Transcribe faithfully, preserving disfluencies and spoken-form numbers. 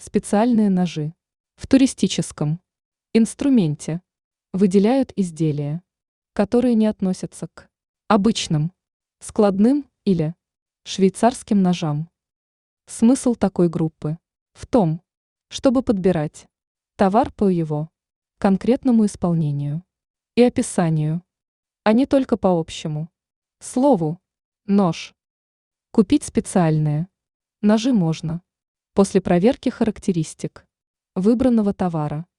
Специальные ножи. В туристическом инструменте выделяют изделия, которые не относятся к обычным, складным или швейцарским ножам. Смысл такой группы в том, чтобы подбирать товар по его конкретному исполнению и описанию, а не только по общему слову «нож». Купить специальные ножи можно после проверки характеристик выбранного товара.